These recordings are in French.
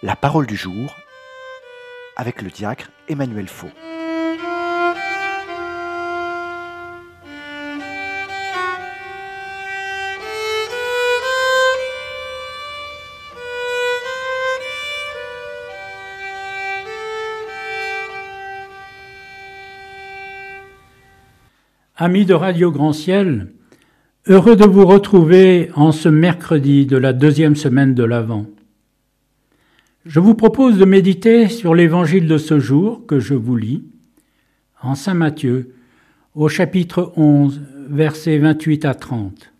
La parole du jour avec le diacre Emmanuel Faux. Amis de Radio Grand Ciel, heureux de vous retrouver en ce mercredi de la deuxième semaine de l'Avent. Je vous propose de méditer sur l'évangile de ce jour que je vous lis, en Saint Matthieu, au chapitre 11, versets 28 à 30.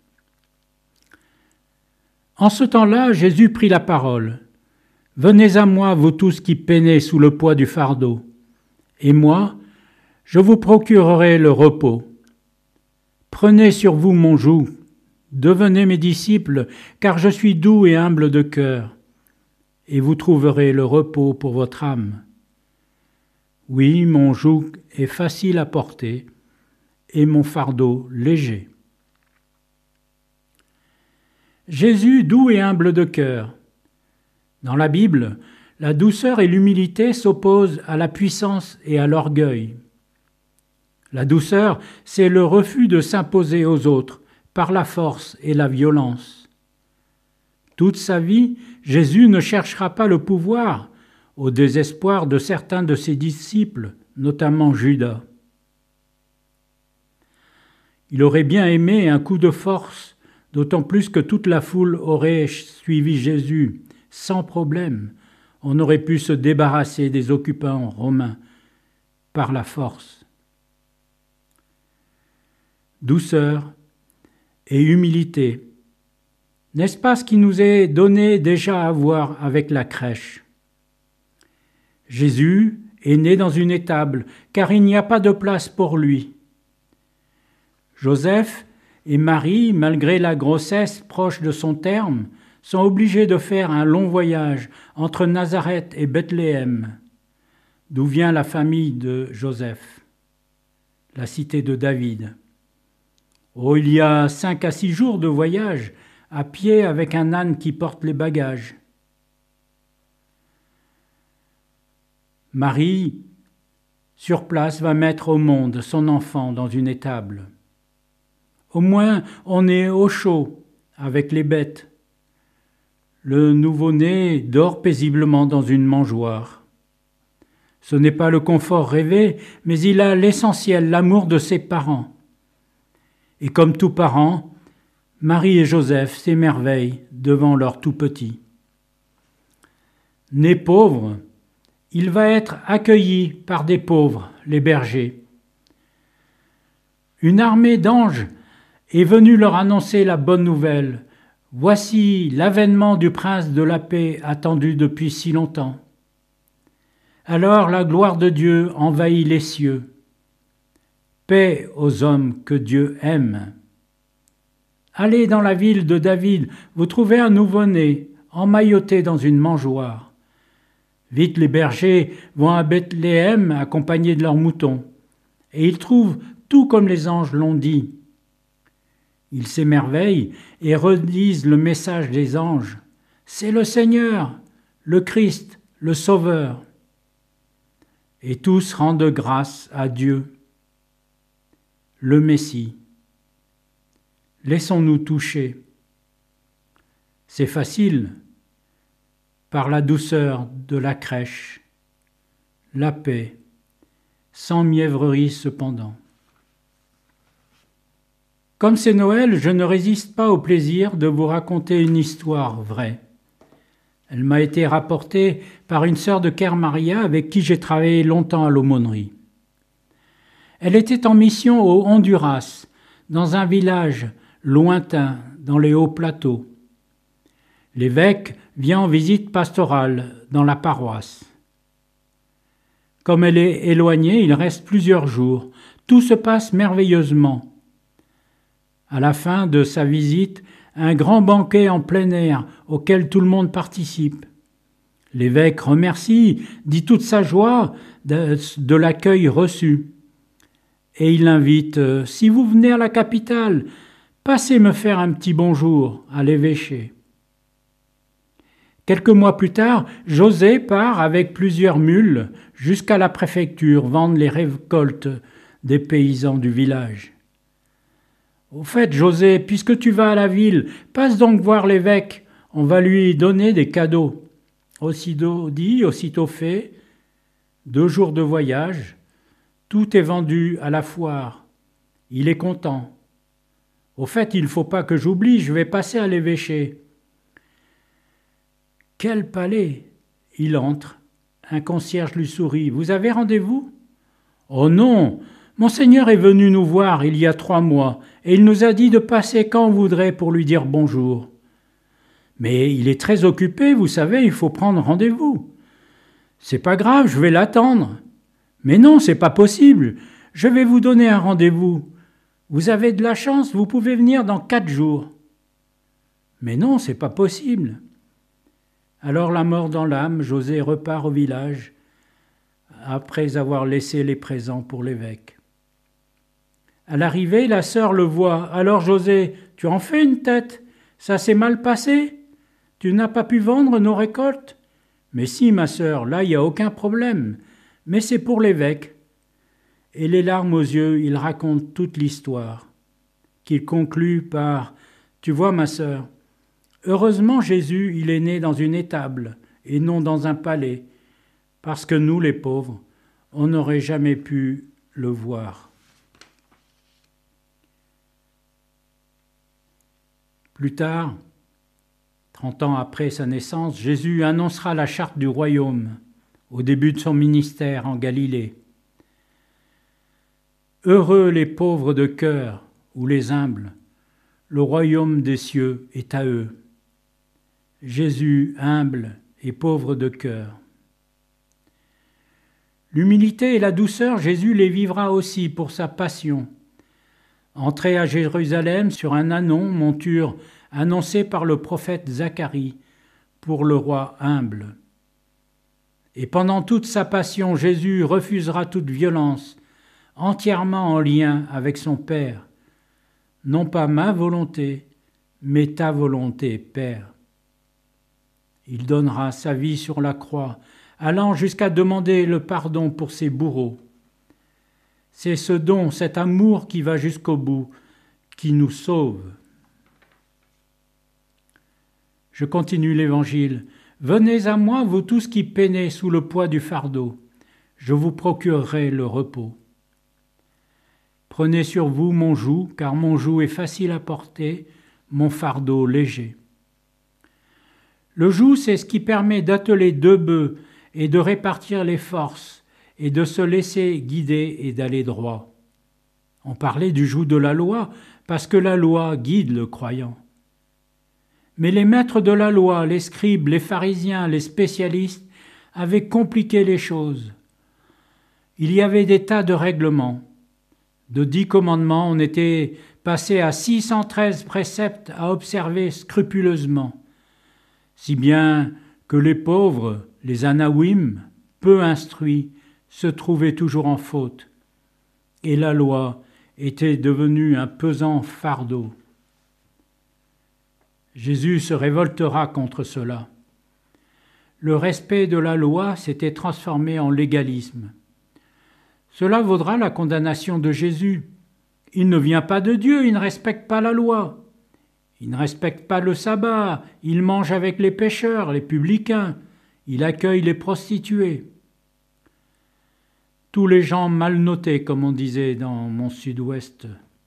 En ce temps-là, Jésus prit la parole. « Venez à moi, vous tous qui peinez sous le poids du fardeau, et moi, je vous procurerai le repos. Prenez sur vous mon joug, devenez mes disciples, car je suis doux et humble de cœur, et vous trouverez le repos pour votre âme. Oui, mon joug est facile à porter, et mon fardeau léger. » Jésus, doux et humble de cœur. Dans la Bible, la douceur et l'humilité s'opposent à la puissance et à l'orgueil. La douceur, c'est le refus de s'imposer aux autres par la force et la violence. Toute sa vie, Jésus ne cherchera pas le pouvoir, au désespoir de certains de ses disciples, notamment Judas. Il aurait bien aimé un coup de force, d'autant plus que toute la foule aurait suivi Jésus, sans problème. On aurait pu se débarrasser des occupants romains par la force. Douceur et humilité. N'est-ce pas ce qui nous est donné déjà à voir avec la crèche ? Jésus est né dans une étable, car il n'y a pas de place pour lui. Joseph et Marie, malgré la grossesse proche de son terme, sont obligés de faire un long voyage entre Nazareth et Bethléem, d'où vient la famille de Joseph, la cité de David. Oh, il y a 5 à 6 jours de voyage, à pied avec un âne qui porte les bagages. Marie, sur place, va mettre au monde son enfant dans une étable. Au moins, on est au chaud avec les bêtes. Le nouveau-né dort paisiblement dans une mangeoire. Ce n'est pas le confort rêvé, mais il a l'essentiel, l'amour de ses parents. Et comme tout parent, Marie et Joseph s'émerveillent devant leur tout-petit. Né pauvre, il va être accueilli par des pauvres, les bergers. Une armée d'anges est venue leur annoncer la bonne nouvelle. Voici l'avènement du prince de la paix attendu depuis si longtemps. Alors la gloire de Dieu envahit les cieux. Paix aux hommes que Dieu aime. Allez dans la ville de David, vous trouvez un nouveau-né, emmailloté dans une mangeoire. Vite les bergers vont à Bethléem accompagnés de leurs moutons, et ils trouvent tout comme les anges l'ont dit. Ils s'émerveillent et redisent le message des anges. C'est le Seigneur, le Christ, le Sauveur. Et tous rendent grâce à Dieu, le Messie. Laissons-nous toucher. C'est facile, par la douceur de la crèche, la paix, sans mièvrerie cependant. Comme c'est Noël, je ne résiste pas au plaisir de vous raconter une histoire vraie. Elle m'a été rapportée par une sœur de Kermaria avec qui j'ai travaillé longtemps à l'aumônerie. Elle était en mission au Honduras, dans un village lointain, dans les hauts plateaux. L'évêque vient en visite pastorale dans la paroisse. Comme elle est éloignée, il reste plusieurs jours. Tout se passe merveilleusement. À la fin de sa visite, un grand banquet en plein air auquel tout le monde participe. L'évêque remercie, dit toute sa joie de l'accueil reçu. Et il l'invite, si vous venez à la capitale, passez me faire un petit bonjour à l'évêché. Quelques mois plus tard, José part avec plusieurs mules jusqu'à la préfecture vendre les récoltes des paysans du village. Au fait, José, puisque tu vas à la ville, passe donc voir l'évêque, on va lui donner des cadeaux. Aussitôt dit, aussitôt fait, 2 jours de voyage, tout est vendu à la foire. Il est content. Au fait, il ne faut pas que j'oublie, je vais passer à l'évêché. Quel palais! Il entre. Un concierge lui sourit. Vous avez rendez-vous? Oh non! Monseigneur est venu nous voir il y a 3 mois, et il nous a dit de passer quand on voudrait pour lui dire bonjour. Mais il est très occupé, vous savez, il faut prendre rendez-vous. C'est pas grave, je vais l'attendre. Mais non, c'est pas possible. Je vais vous donner un rendez-vous. Vous avez de la chance, vous pouvez venir dans 4 jours. Mais non, c'est pas possible. Alors la mort dans l'âme, José repart au village, après avoir laissé les présents pour l'évêque. À l'arrivée, la sœur le voit. Alors José, tu en fais une tête? Ça s'est mal passé? Tu n'as pas pu vendre nos récoltes? Mais si, ma sœur, là, il n'y a aucun problème. Mais c'est pour l'évêque. Et les larmes aux yeux, il raconte toute l'histoire, qu'il conclut par « Tu vois, ma sœur, heureusement Jésus, il est né dans une étable et non dans un palais, parce que nous, les pauvres, on n'aurait jamais pu le voir. » Plus tard, 30 ans après sa naissance, Jésus annoncera la charte du royaume au début de son ministère en Galilée. Heureux les pauvres de cœur ou les humbles, le royaume des cieux est à eux. Jésus humble et pauvre de cœur. L'humilité et la douceur, Jésus les vivra aussi pour sa passion. Entré à Jérusalem sur un ânon, monture annoncée par le prophète Zacharie pour le roi humble. Et pendant toute sa passion, Jésus refusera toute violence, entièrement en lien avec son Père. Non pas ma volonté, mais ta volonté, Père. Il donnera sa vie sur la croix, allant jusqu'à demander le pardon pour ses bourreaux. C'est ce don, cet amour qui va jusqu'au bout, qui nous sauve. Je continue l'Évangile. Venez à moi, vous tous qui peinez sous le poids du fardeau. Je vous procurerai le repos. Prenez sur vous mon joug, car mon joug est facile à porter, mon fardeau léger. Le joug, c'est ce qui permet d'atteler 2 bœufs et de répartir les forces et de se laisser guider et d'aller droit. On parlait du joug de la loi parce que la loi guide le croyant. Mais les maîtres de la loi, les scribes, les pharisiens, les spécialistes avaient compliqué les choses. Il y avait des tas de règlements. De 10 commandements, on était passé à 613 préceptes à observer scrupuleusement, si bien que les pauvres, les anawim, peu instruits, se trouvaient toujours en faute, et la loi était devenue un pesant fardeau. Jésus se révoltera contre cela. Le respect de la loi s'était transformé en légalisme. Cela vaudra la condamnation de Jésus. Il ne vient pas de Dieu, il ne respecte pas la loi. Il ne respecte pas le sabbat, il mange avec les pécheurs, les publicains, il accueille les prostituées. Tous les gens mal notés, comme on disait dans mon sud-ouest.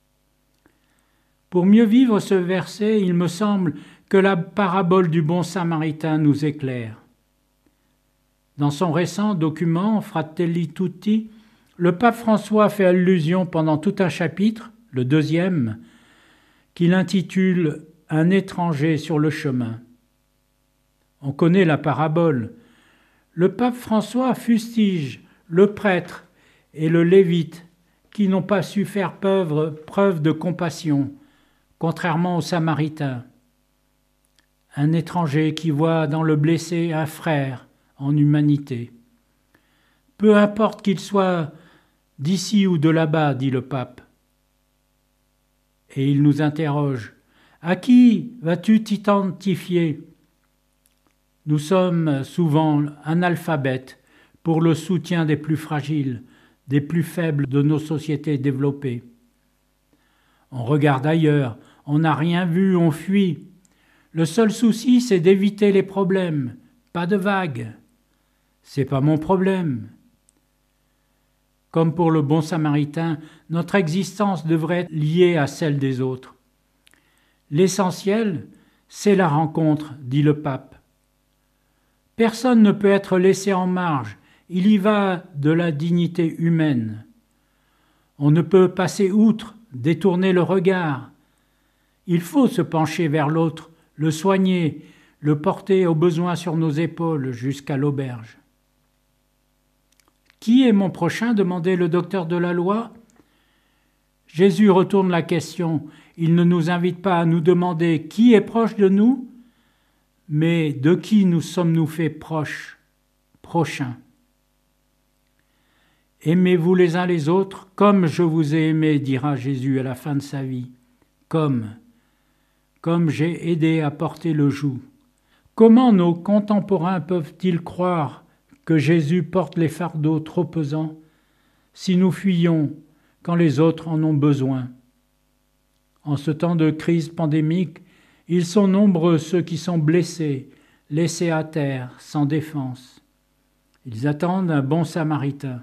Pour mieux vivre ce verset, il me semble que la parabole du bon samaritain nous éclaire. Dans son récent document Fratelli Tutti, le pape François fait allusion pendant tout un chapitre, le 2e, qu'il intitule « Un étranger sur le chemin ». On connaît la parabole. Le pape François fustige le prêtre et le lévite qui n'ont pas su faire preuve de compassion, contrairement aux Samaritains. Un étranger qui voit dans le blessé un frère en humanité. Peu importe qu'il soit d'ici ou de là-bas, dit le pape. Et il nous interroge. À qui vas-tu t'identifier? Nous sommes souvent analphabètes pour le soutien des plus fragiles, des plus faibles de nos sociétés développées. On regarde ailleurs, on n'a rien vu, on fuit. Le seul souci, c'est d'éviter les problèmes, pas de vagues. C'est pas mon problème. Comme pour le bon samaritain, notre existence devrait être liée à celle des autres. L'essentiel, c'est la rencontre, dit le pape. Personne ne peut être laissé en marge, il y va de la dignité humaine. On ne peut passer outre, détourner le regard. Il faut se pencher vers l'autre, le soigner, le porter au besoin sur nos épaules jusqu'à l'auberge. Qui est mon prochain ? Demandait le docteur de la loi. Jésus retourne la question. Il ne nous invite pas à nous demander qui est proche de nous, mais de qui nous sommes-nous faits proches, prochains. Aimez-vous les uns les autres comme je vous ai aimé, dira Jésus à la fin de sa vie. Comme j'ai aidé à porter le joug. Comment nos contemporains peuvent-ils croire que Jésus porte les fardeaux trop pesants si nous fuyons quand les autres en ont besoin? En ce temps de crise pandémique, ils sont nombreux ceux qui sont blessés, laissés à terre, sans défense. Ils attendent un bon samaritain.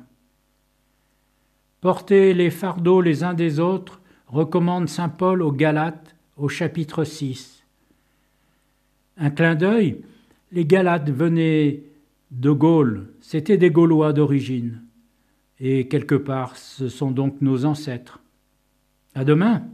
Portez les fardeaux les uns des autres, recommande saint Paul aux Galates au chapitre 6. Un clin d'œil, les Galates venaient de Gaule, c'étaient des Gaulois d'origine. Et quelque part, ce sont donc nos ancêtres. À demain!